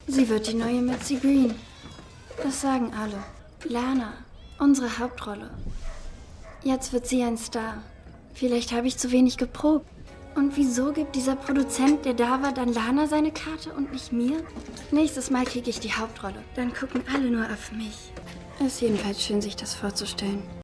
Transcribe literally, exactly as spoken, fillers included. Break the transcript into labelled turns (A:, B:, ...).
A: Sie wird die neue Mitzi Green. Das sagen alle. Lana, unsere Hauptrolle. Jetzt wird sie ein Star. Vielleicht habe ich zu wenig geprobt. Und wieso gibt dieser Produzent, der da war, dann Lana seine Karte und nicht mir? Nächstes Mal kriege ich die Hauptrolle. Dann gucken alle nur auf mich. Ist jedenfalls schön, sich das vorzustellen.